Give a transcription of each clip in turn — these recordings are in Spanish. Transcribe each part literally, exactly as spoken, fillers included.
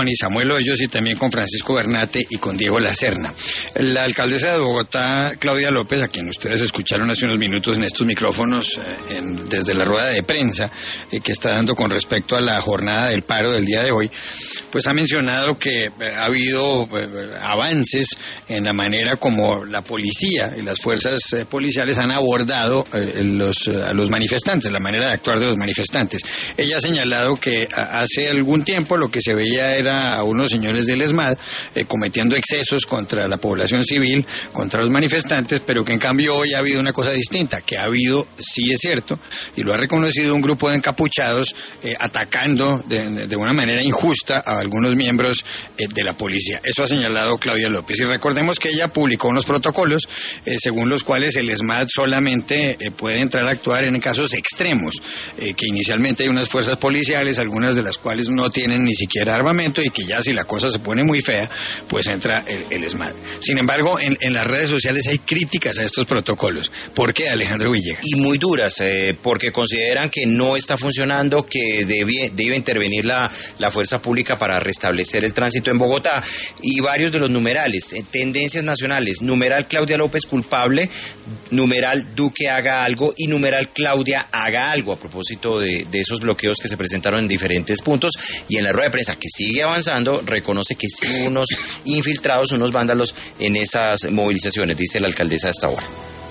Tony, Samuel Hoyos y también con Francisco Bernate y con Diego Lacerna. La alcaldesa de Bogotá, Claudia López, a quien ustedes escucharon hace unos minutos en estos micrófonos, eh, en, desde la rueda de prensa eh, que está dando con respecto a la jornada del paro del día de hoy, pues ha mencionado que eh, ha habido eh, avances en la manera como la policía y las fuerzas eh, policiales han abordado eh, los, eh, a los manifestantes, la manera de actuar de los manifestantes. Ella ha señalado que a, hace algún tiempo lo que se veía era a unos señores del ESMAD eh, cometiendo excesos contra la población civil, contra los manifestantes, pero que en cambio hoy ha habido una cosa distinta, que ha habido, sí es cierto, y lo ha reconocido, un grupo de encapuchados eh, atacando de, de una manera injusta a algunos miembros eh, de la policía. Eso ha señalado Claudia López. Y recordemos que ella publicó unos protocolos eh, según los cuales el ESMAD solamente eh, puede entrar a actuar en casos extremos, eh, que inicialmente hay unas fuerzas policiales, algunas de las cuales no tienen ni siquiera armamento, y que ya si la cosa se pone muy fea, pues entra el, el ESMAD. Sin embargo, en, en las redes sociales hay críticas a estos protocolos. ¿Por qué, Alejandro Villegas? Y muy duras, eh, porque consideran que no está funcionando, que debe, debe intervenir la, la fuerza pública para restablecer el tránsito en Bogotá. Y varios de los numerales, eh, tendencias nacionales, numeral Claudia López culpable, numeral Duque haga algo y numeral Claudia haga algo, a propósito de, de esos bloqueos que se presentaron en diferentes puntos. Y en la rueda de prensa, que sigue avanzando, reconoce que sí hubo unos infiltrados, unos vándalos en esas movilizaciones, dice la alcaldesa hasta ahora.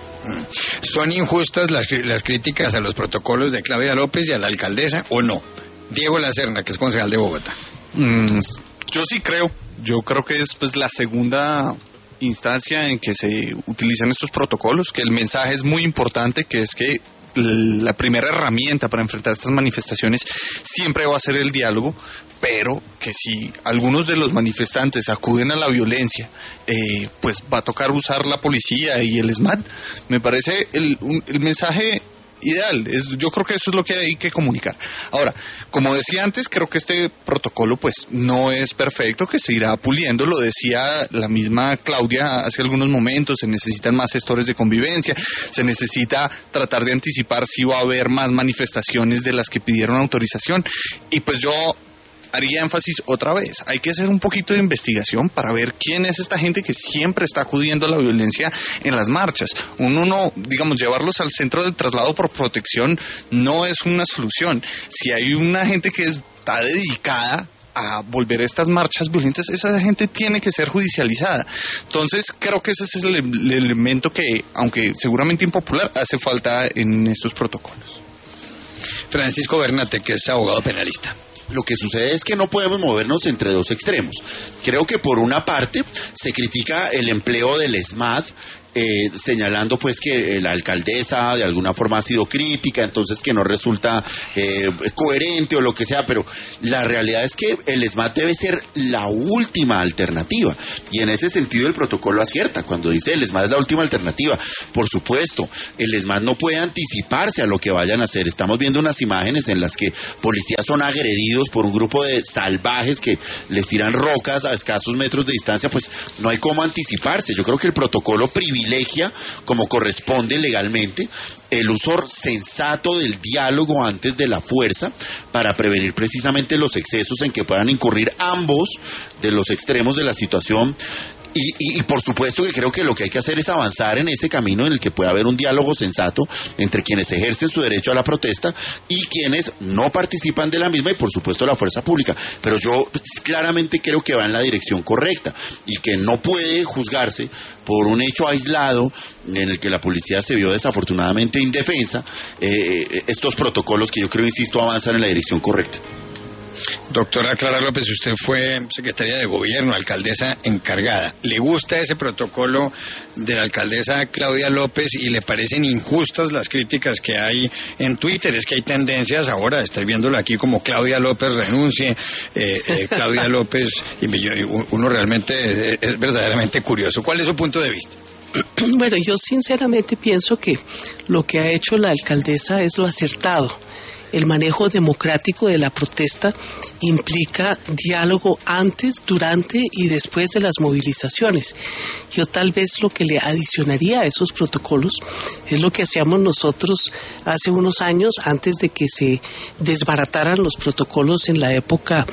¿Son injustas las, las críticas a los protocolos de Claudia López y a la alcaldesa o no? Diego Lacerna, que es concejal de Bogotá. Mm, yo sí creo, yo creo que es pues la segunda instancia en que se utilizan estos protocolos, que el mensaje es muy importante, que es que la primera herramienta para enfrentar estas manifestaciones siempre va a ser el diálogo, pero que si algunos de los manifestantes acuden a la violencia, eh, pues va a tocar usar la policía y el ESMAD. Me parece el, un, el mensaje ideal. Es, yo creo que eso es lo que hay que comunicar. Ahora, como decía antes, creo que este protocolo pues no es perfecto, que se irá puliendo. Lo decía la misma Claudia hace algunos momentos, se necesitan más gestores de convivencia, se necesita tratar de anticipar si va a haber más manifestaciones de las que pidieron autorización. Y pues yo haría énfasis otra vez, hay que hacer un poquito de investigación para ver quién es esta gente que siempre está acudiendo a la violencia en las marchas. Uno no, digamos, llevarlos al centro del traslado por protección no es una solución. Si hay una gente que está dedicada a volver a estas marchas violentas, esa gente tiene que ser judicializada. Entonces creo que ese es el, el elemento que, aunque seguramente impopular, hace falta en estos protocolos. Francisco Bernate, que es abogado penalista. Lo que sucede es que no podemos movernos entre dos extremos. Creo que por una parte se critica el empleo del ESMAD, eh, señalando pues que la alcaldesa de alguna forma ha sido crítica, entonces que no resulta eh, coherente o lo que sea, pero la realidad es que el ESMAD debe ser la última alternativa, y en ese sentido el protocolo acierta cuando dice el ESMAD es la última alternativa. Por supuesto, el ESMAD no puede anticiparse a lo que vayan a hacer. Estamos viendo unas imágenes en las que policías son agredidos por un grupo de salvajes que les tiran rocas a escasos metros de distancia, pues no hay cómo anticiparse. Yo creo que el protocolo privilegia, como corresponde legalmente, el uso sensato del diálogo antes de la fuerza para prevenir precisamente los excesos en que puedan incurrir ambos de los extremos de la situación. Y, y, y por supuesto que creo que lo que hay que hacer es avanzar en ese camino en el que pueda haber un diálogo sensato entre quienes ejercen su derecho a la protesta y quienes no participan de la misma, y por supuesto la fuerza pública. Pero yo claramente creo que va en la dirección correcta y que no puede juzgarse por un hecho aislado en el que la policía se vio desafortunadamente indefensa, eh, estos protocolos que yo creo, insisto, avanzan en la dirección correcta. Doctora Clara López, usted fue secretaria de gobierno, alcaldesa encargada. ¿Le gusta ese protocolo de la alcaldesa Claudia López y le parecen injustas las críticas que hay en Twitter? Es que hay tendencias ahora, estoy viéndolo aquí como Claudia López renuncie, eh, eh, Claudia López, y uno realmente es verdaderamente curioso. ¿Cuál es su punto de vista? Bueno, yo sinceramente pienso que lo que ha hecho la alcaldesa es lo acertado. el manejo democrático de la protesta implica diálogo antes, durante y después de las movilizaciones. Yo tal vez lo que le adicionaría a esos protocolos es lo que hacíamos nosotros hace unos años, antes de que se desbarataran los protocolos en la época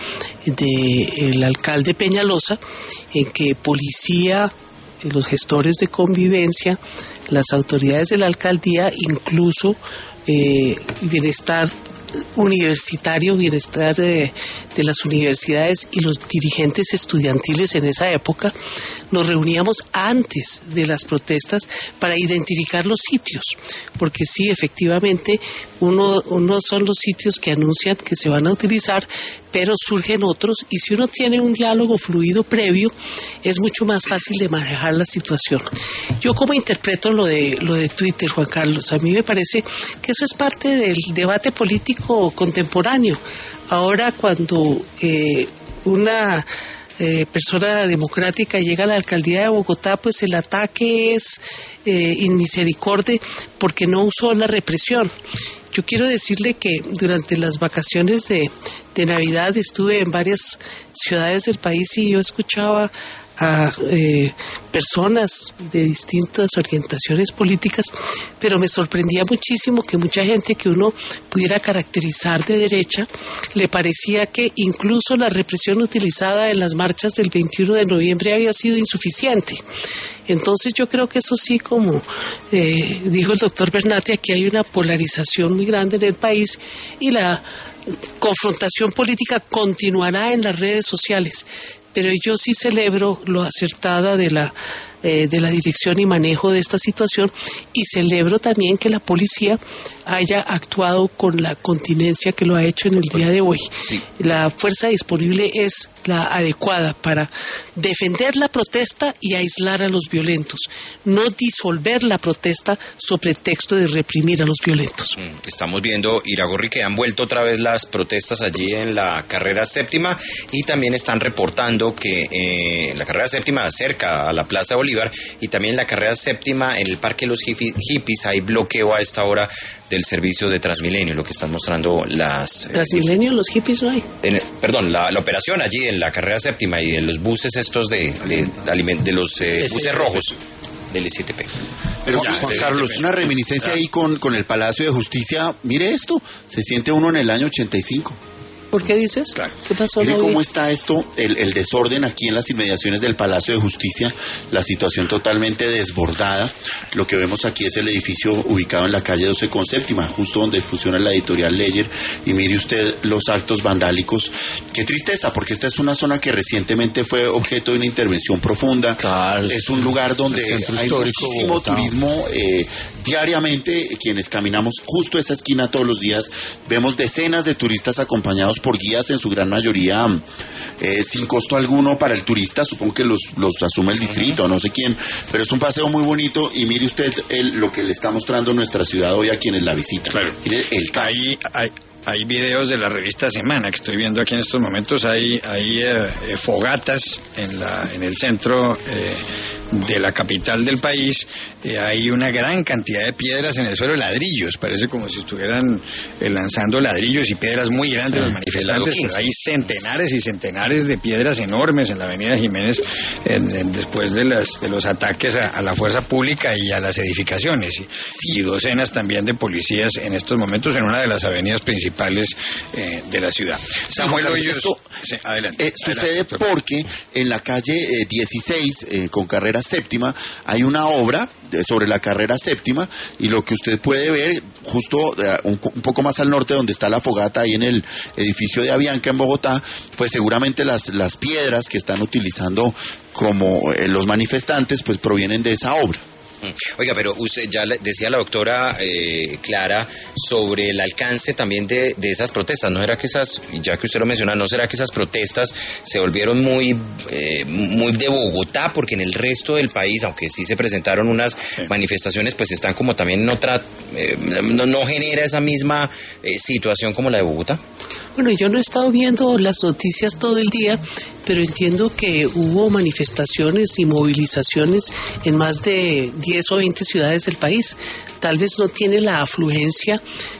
del alcalde Peñalosa, en que policía, los gestores de convivencia, las autoridades de la alcaldía, incluso eh, bienestar universitario, bienestar de, de las universidades y los dirigentes estudiantiles en esa época, nos reuníamos antes de las protestas para identificar los sitios, porque sí, efectivamente, uno, uno son los sitios que anuncian que se van a utilizar, pero surgen otros, y si uno tiene un diálogo fluido previo, es mucho más fácil de manejar la situación. Yo como interpreto lo de, lo de Twitter, Juan Carlos, a mí me parece que eso es parte del debate político contemporáneo. Ahora cuando eh, una eh, persona democrática llega a la alcaldía de Bogotá, pues el ataque es eh, inmisericordia porque no usó la represión. Yo quiero decirle que durante las vacaciones de, de Navidad estuve en varias ciudades del país y yo escuchaba a eh, personas de distintas orientaciones políticas, pero me sorprendía muchísimo que mucha gente que uno pudiera caracterizar de derecha le parecía que incluso la represión utilizada en las marchas del veintiuno de noviembre había sido insuficiente. Entonces yo creo que eso sí, como eh, dijo el doctor Bernatti, aquí hay una polarización muy grande en el país y la confrontación política continuará en las redes sociales. Pero yo sí celebro lo acertada de la eh, de la dirección y manejo de esta situación, y celebro también que la policía haya actuado con la continencia que lo ha hecho en el día de hoy. Sí. La fuerza disponible es la adecuada para defender la protesta y aislar a los violentos, no disolver la protesta sobre texto de reprimir a los violentos. Estamos viendo, Iragorri, que han vuelto otra vez las protestas allí en la carrera séptima, y también están reportando que eh, en la carrera séptima cerca a la Plaza Bolívar, y también en la carrera séptima en el Parque de los Hippies hay bloqueo a esta hora del servicio de Transmilenio, lo que están mostrando las... ¿Transmilenio? Eh, ¿Los hippies no hay? En, perdón, la, la operación allí en la carrera séptima y en los buses estos de, de, de, de los eh, buses rojos del S siete P. Pero ya, Juan Carlos, una reminiscencia ahí con, con el Palacio de Justicia. Mire esto, se siente uno en el año ochenta y cinco. ¿Por qué dices? Claro. ¿Qué pasó? Mire cómo está esto, el, el desorden aquí en las inmediaciones del Palacio de Justicia, la situación totalmente desbordada. Lo que vemos aquí es el edificio ubicado en la calle doce con séptima, justo donde funciona la editorial Ledger, y mire usted los actos vandálicos. Qué tristeza, porque esta es una zona que recientemente fue objeto de una intervención profunda. Claro. Es un lugar donde hay muchísimo Bogotá. turismo eh, diariamente. Quienes caminamos justo esa esquina todos los días, vemos decenas de turistas acompañados por guías, en su gran mayoría eh, sin costo alguno para el turista. Supongo que los, los asume el distrito, no sé quién, pero es un paseo muy bonito, y mire usted el, lo que le está mostrando nuestra ciudad hoy a quienes la visitan. Claro. Mire el ahí hay, hay videos de la revista Semana que estoy viendo aquí en estos momentos. Hay, hay eh, eh, fogatas en, la, en el centro eh, de la capital del país. Eh, hay una gran cantidad de piedras en el suelo, ladrillos, parece como si estuvieran eh, lanzando ladrillos y piedras muy grandes, sí, los manifestantes, pero hay centenares y centenares de piedras enormes en la avenida Jiménez en, en, después de, las, de los ataques a, a la fuerza pública y a las edificaciones, y, y docenas también de policías en estos momentos en una de las avenidas principales eh, de la ciudad. Samuel Hoyos, esto sí, adelante, eh, sucede adelante, porque en la calle eh, dieciséis eh, con carrera séptima hay una obra sobre la carrera séptima, y lo que usted puede ver justo uh, un, un poco más al norte, donde está la fogata, ahí en el edificio de Avianca en Bogotá, pues seguramente las, las piedras que están utilizando como eh, los manifestantes pues provienen de esa obra. Oiga, pero usted ya decía la doctora eh, Clara sobre el alcance también de, de esas protestas. ¿No será que esas, ya que usted lo menciona, no será que esas protestas se volvieron muy, eh, muy de Bogotá? Porque en el resto del país, aunque sí se presentaron unas sí. manifestaciones, pues están como también en otra, eh, no, no genera esa misma eh, situación como la de Bogotá. Bueno, yo no he estado viendo las noticias todo el día, pero entiendo que hubo manifestaciones y movilizaciones en más de diez o veinte ciudades del país. Tal vez no tiene la afluencia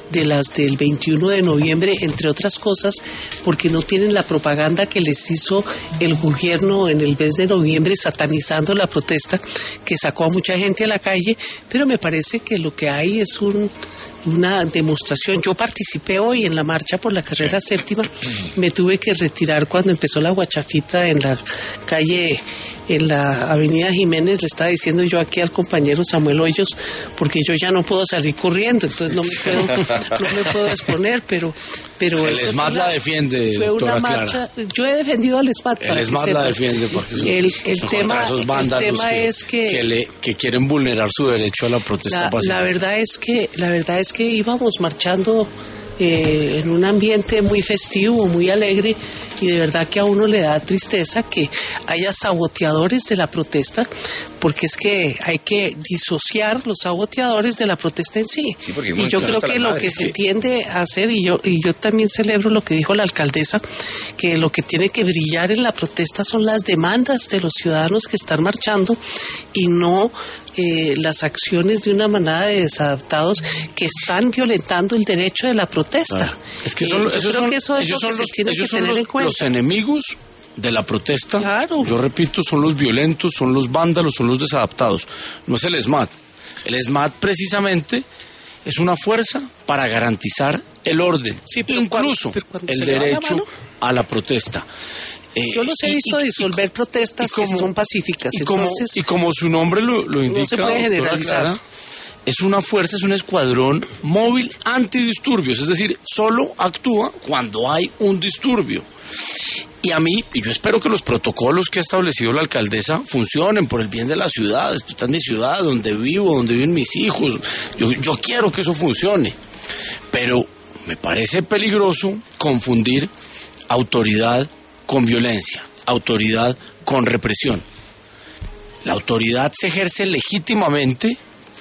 de las del veintiuno de noviembre, entre otras cosas, porque no tienen la propaganda que les hizo el gobierno en el mes de noviembre satanizando la protesta, que sacó a mucha gente a la calle, pero me parece que lo que hay es un una demostración. Yo participé hoy en la marcha por la carrera séptima, me tuve que retirar cuando empezó la guachafita en la calle, en la avenida Jiménez, le estaba diciendo yo aquí al compañero Samuel Hoyos, porque yo ya no puedo salir corriendo, entonces no me puedo, no me puedo exponer, pero... pero el ESMAD la defiende, fue doctora una marcha, Clara. Yo he defendido al ESMAD. El ESMAD la defiende porque el, el tema, esos el tema que, es que... Que, le, que quieren vulnerar su derecho a la protesta la, pacífica. La verdad es que, la verdad es que íbamos marchando eh, en un ambiente muy festivo, muy alegre, y de verdad que a uno le da tristeza que haya saboteadores de la protesta, porque es que hay que disociar los saboteadores de la protesta en sí. Sí, porque y yo creo que lo madre, que sí. se tiende a hacer, y yo, y yo también celebro lo que dijo la alcaldesa, que lo que tiene que brillar en la protesta son las demandas de los ciudadanos que están marchando y no eh, las acciones de una manada de desadaptados que están violentando el derecho de la protesta. Ah, es que Eh, son, yo esos creo son, que eso es ellos lo que son se los, tiene ellos que son tener los, en cuenta. los enemigos de la protesta. Claro. Yo repito, son los violentos, son los vándalos, son los desadaptados. No es el ESMAD. El ESMAD precisamente es una fuerza para garantizar el orden, Sí, pero incluso cuando- pero cuando el se le va la derecho mano. a la protesta. Eh, Yo los he y- visto y- disolver y- protestas y como- que son pacíficas. Y como, Entonces, y como su nombre lo, lo indica, se puede doctora generalizar. Clara, es una fuerza, es un escuadrón móvil antidisturbios, es decir, solo actúa cuando hay un disturbio. Y a mí, y yo espero que los protocolos que ha establecido la alcaldesa funcionen por el bien de la ciudad. Esta es mi ciudad, donde vivo, donde viven mis hijos. Yo, yo quiero que eso funcione. Pero me parece peligroso confundir autoridad con violencia, autoridad con represión. La autoridad se ejerce legítimamente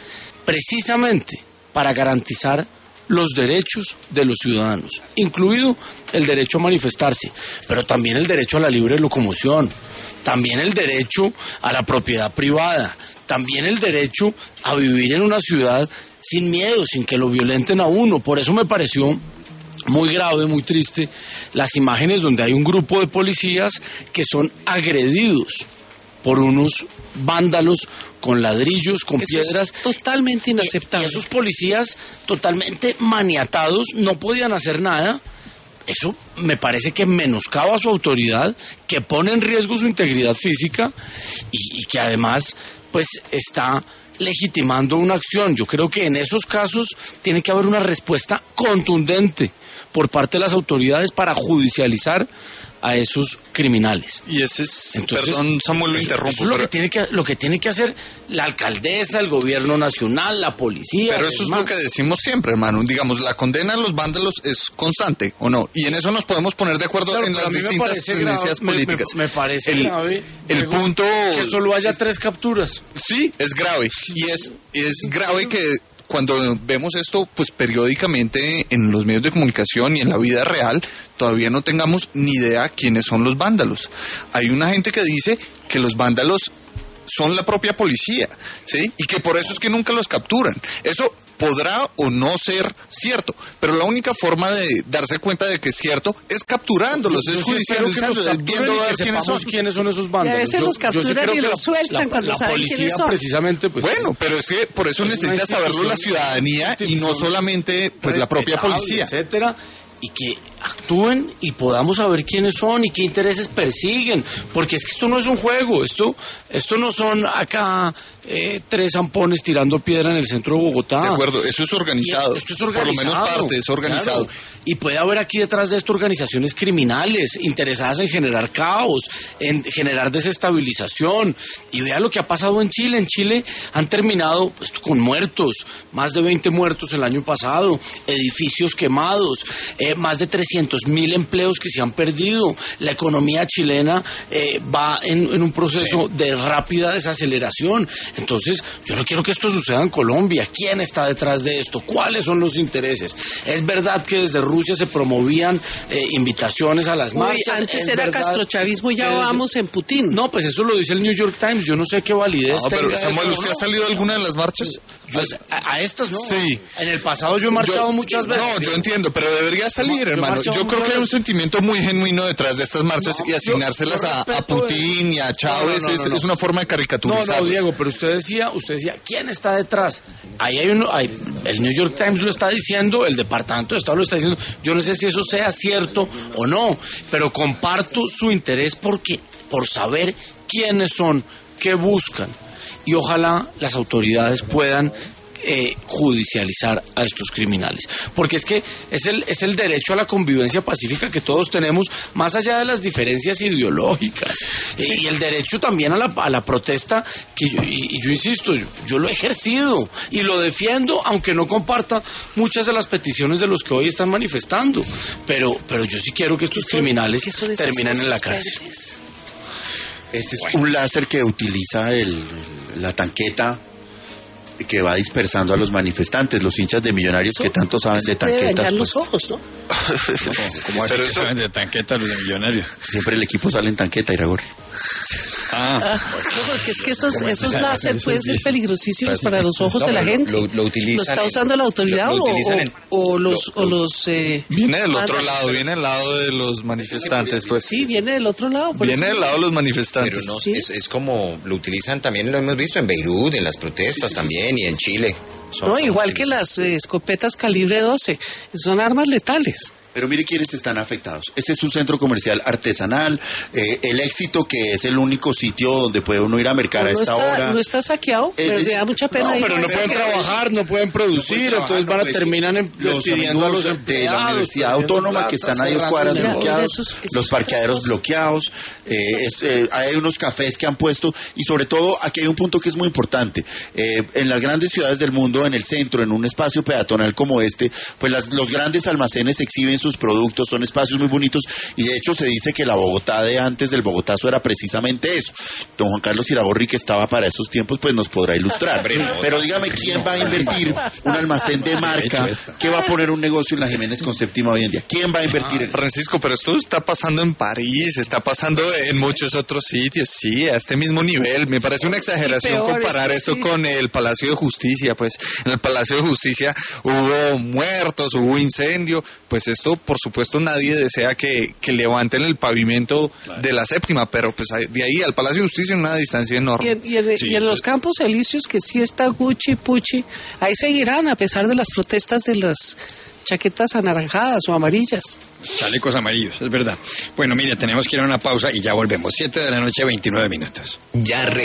precisamente para garantizar los derechos de los ciudadanos, incluido el derecho a manifestarse, pero también el derecho a la libre locomoción, también el derecho a la propiedad privada, también el derecho a vivir en una ciudad sin miedo, sin que lo violenten a uno. Por eso me pareció muy grave, muy triste, las imágenes donde hay un grupo de policías que son agredidos por unos vándalos con ladrillos, con eso piedras. es totalmente Y, y inaceptable. esos policías totalmente maniatados no podían hacer nada. Eso me parece que menoscaba su autoridad, que pone en riesgo su integridad física y, y que además pues está legitimando una acción. Yo creo que en esos casos tiene que haber una respuesta contundente por parte de las autoridades para judicializar a esos criminales. Y ese es, Entonces, perdón Samuel, lo eso- interrumpo, eso es lo pero, que tiene que lo que tiene que hacer la alcaldesa, el gobierno nacional, la policía. pero el eso es ESMAD. lo que decimos siempre, hermano. Digamos, la condena a los vándalos es constante, ¿o no? Y en eso nos podemos poner de acuerdo Claro, en pero las a mí me distintas parece tendencias grave, me- políticas. Me, me parece el, grave. el luego, punto... que solo haya tres capturas. Sí, es grave. Y es, es grave que cuando vemos esto, pues periódicamente en los medios de comunicación y en la vida real, todavía no tengamos ni idea quiénes son los vándalos. Hay una gente que dice que los vándalos son la propia policía, ¿sí? Y que por eso es que nunca los capturan. Eso podrá o no ser cierto, pero la única forma de darse cuenta de que es cierto es capturándolos, Yo es sí espero que los judicializándolos, es capturen viendo y a que ver quiénes sepamos son. quiénes son esos vándalos. Y a veces los sí capturan creo y que los la- sueltan la- cuando la saben policía quiénes son. precisamente, pues, Bueno, pero es que por eso es una necesita saberlo la institución- ciudadanía y no institución solamente pues la propia respetable, policía. etcétera, y que actúen y podamos saber quiénes son y qué intereses persiguen, porque es que esto no es un juego, esto esto no son acá eh, tres zampones tirando piedra en el centro de Bogotá. De acuerdo, eso es organizado. Y esto es Por lo organizado. menos parte es organizado. Claro. Y puede haber aquí detrás de esto organizaciones criminales interesadas en generar caos, en generar desestabilización. Y vea lo que ha pasado en Chile. En Chile han terminado pues, con muertos, más de veinte muertos el año pasado, edificios quemados, eh, más de trescientos mil empleos que se han perdido. La economía chilena eh, va en, en un proceso de rápida desaceleración. Entonces, yo no quiero que esto suceda en Colombia. ¿Quién está detrás de esto? ¿Cuáles son los intereses? Es verdad que desde Rusia Rusia se promovían eh, invitaciones a las Uy, marchas. antes Es era verdad castrochavismo y ya que desde- vamos en Putin. No, pues eso lo dice el New York Times. Yo no sé qué validez No, pero tenga Samuel, eso, ¿usted ¿no? ha salido a alguna de las marchas? Yo- a, a estas no. Sí. En el pasado yo he marchado Yo- muchas veces. No, yo entiendo, pero debería salir, Yo- yo hermano. marcho Yo creo muchas que hay un veces. sentimiento muy genuino detrás de estas marchas No, y yo- asignárselas yo a, a respeto Putin y a Chávez No, no, no, es, no. es una forma de No, caricaturizar. no, Diego, pero usted decía, usted decía, ¿quién está detrás? Ahí hay uno, hay, el New York Times lo está diciendo, el Departamento de Estado lo está diciendo. Yo no sé si eso sea cierto o no, pero comparto su interés porque por saber quiénes son, qué buscan, y ojalá las autoridades puedan eh, judicializar a estos criminales, porque es que es el es el derecho a la convivencia pacífica que todos tenemos, más allá de las diferencias ideológicas, eh, y el derecho también a la, a la protesta, que yo, y, y yo insisto, yo, yo lo he ejercido y lo defiendo, aunque no comparta muchas de las peticiones de los que hoy están manifestando, pero pero yo sí quiero que estos ¿Qué son- criminales qué son esas terminen en la cosas cárcel. verdes? Ese es un láser que utiliza el, la tanqueta que va dispersando a los manifestantes, los hinchas de Millonarios que tanto saben de Puede tanquetas. dañar Pues, los ojos, ¿no? ¿Cómo así Pero que eso- saben de tanqueta los de Millonarios? siempre el equipo sale en tanqueta, Iragorri. Ah, Ah, no, porque es que esos, ¿Cómo esos así? láser Eso pueden es ser bien. peligrosísimos para los ojos No, de la pero gente. lo- lo utilizan está en- usando la autoridad lo- lo o- utilizan o, en- o los... lo- o los eh, Viene del otro mandan- lado, viene del lado de los manifestantes, pues. Sí, viene del otro lado. por Viene eso- del lado de los Pero manifestantes. no, Sí. es, es como lo utilizan también, lo hemos visto en Beirut, en las protestas también y en Chile. Son- No, son igual que utilizados. las eh, escopetas calibre doce. Son armas letales. Pero mire quiénes están afectados. Ese es un centro comercial artesanal, eh, el Éxito, que es el único sitio donde puede uno ir a mercar a no, esta está, hora. no está saqueado, Es me decir, da mucha pena. no, ir Pero a no esa pueden gente. trabajar, no pueden producir, entonces van a pues, terminar en- los despidiendo a los amigos de la empleados, Universidad perdiendo Autónoma plata, que están a dos cerrando cuadras Mira, negocios. bloqueados, eso es- eso es los otra parqueaderos cosa. bloqueados, eh, es, eh, hay unos cafés que han puesto y sobre todo aquí hay un punto que es muy importante. Eh, en las grandes ciudades del mundo, en el centro, en un espacio peatonal como este, pues las- los grandes almacenes exhiben sus productos, son espacios muy bonitos y de hecho se dice que la Bogotá de antes del Bogotazo era precisamente eso. Don Juan Carlos Iragorri, que estaba para esos tiempos, pues nos podrá ilustrar. Pero dígame, ¿quién va a invertir un almacén de marca? ¿Qué va a poner un negocio en la Jiménez con Séptima hoy en día? ¿Quién va a invertir en Francisco, pero esto está pasando en París, está pasando en muchos otros sitios, sí, a este mismo nivel. Me parece una exageración peor, comparar es que esto sí. con el Palacio de Justicia. Pues en el Palacio de Justicia hubo muertos, hubo incendio. Pues esto, por supuesto, nadie desea que, que levanten el pavimento de la Séptima, pero pues de ahí al Palacio de Justicia en una distancia Y enorme. en, y en- y en los campos elíseos, que sí está Gucci, Pucci, ahí seguirán a pesar de las protestas de las chaquetas anaranjadas o amarillas. chalecos amarillos, es verdad. Bueno, mire, tenemos que ir a una pausa y ya volvemos. Siete de la noche, veintinueve minutos. Ya re-